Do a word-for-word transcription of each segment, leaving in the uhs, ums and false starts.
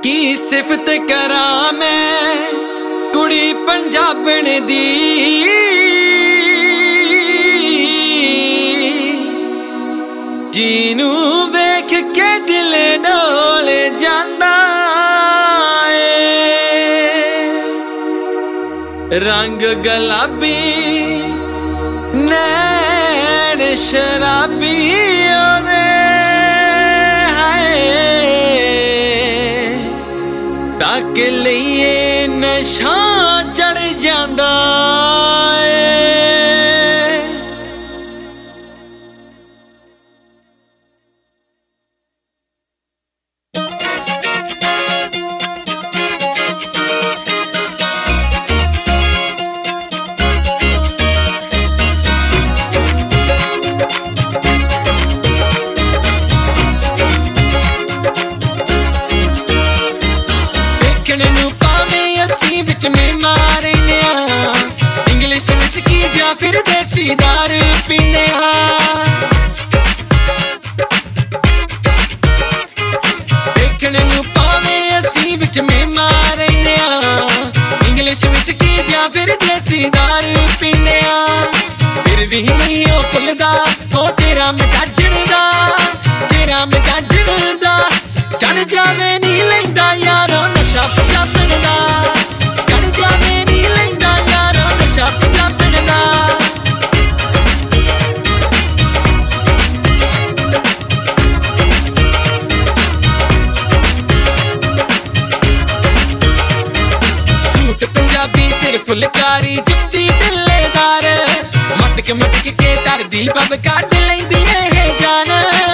की सिफत करा मैं कुड़ी पंजाबण दी जीनू वेख के दिल डोल जांदा है। रंग गुलाबी नैन शराबी ओदे तक लिए नशा चढ़ जांदा में मारे इंग्लिश विस्की जा फिर देसी दारू पीने देखने नू पावे असी विच में मारे इंग्लिश विस्की जा फिर देसी दारू पीने फिर भी नहीं ओ भुलदा ओ तेरा मजाजण दा तेरा मजाजण दा चढ़ जावे नी लैंदा यारो नशा पंजाबण दा फुलकारी जुत्ती ढिल्लेदार मटक मटक के तरदी बब कट लैंदी है जान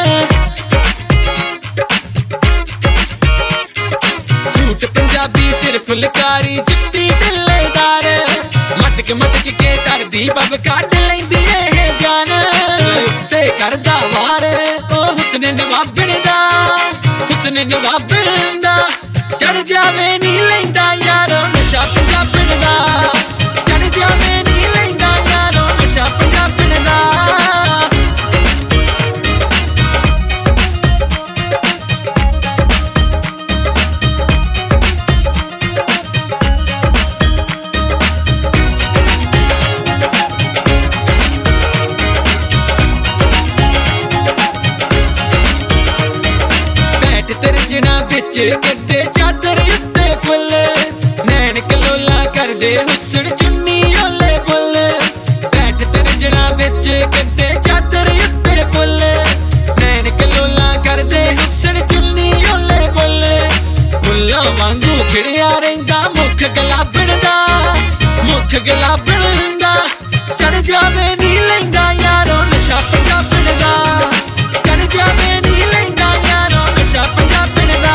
सूट पंजाबी सिर फुलकारी जुत्ती ढिल्लेदार मटक मटक के तरदी बब कट लैंदी है जान ते करदा वार ओ हुस्न नवाबण दा हुस्न नवाबण दा चढ़ जावे नी लैंदा यारो नशा पंजाबण दा चढ़ जावे नी लैंदा यारो नशा पंजाबण दा बैठ तरजना बिच कड्डे चादर उत्ते फुल नैन कलोला करदे हुस्न चुन्नी ओले फुल बैठ तरजना बिच कड्डे चादर उत्ते फुल नैन कलोला करदे हुस्न चुन्नी ओले फुल फुल्लां वांगू खिड़िया रहिंदा मुख गुलाबण दा मुख गुलाबण दा चढ़ जावे नी लैंदा यारो नशा पंजाबण दा चढ़ जावे नी लैंदा यारो नशा पंजाबण दा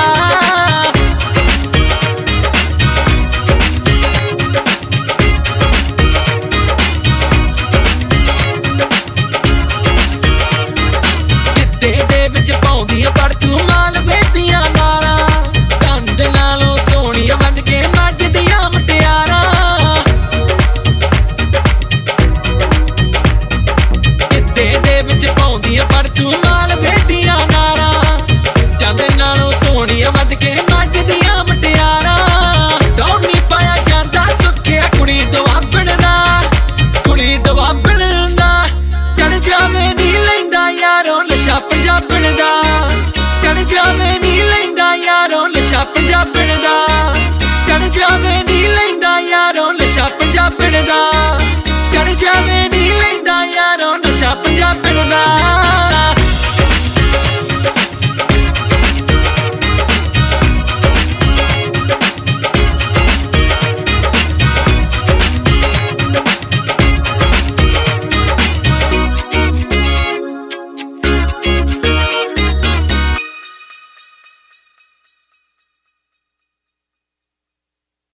पर तू माल वेदियां नारा कंध नालों सोहणियां वध के मजदियां मुटियारा किते दे विच पाउंदियां पर तू माल वेदियां नारा कंध नालों सोहणियां वध के मजदियां मुटियारा दौड़ नहीं पाया जांदा सुखिया कुड़ी दवाबण दा कुड़ी दवाबण दा चढ़ जावे नी लैंदा यारो नशा पंजाबण दा चढ़ जावे नी लैंदा यारो नशा पंजाबण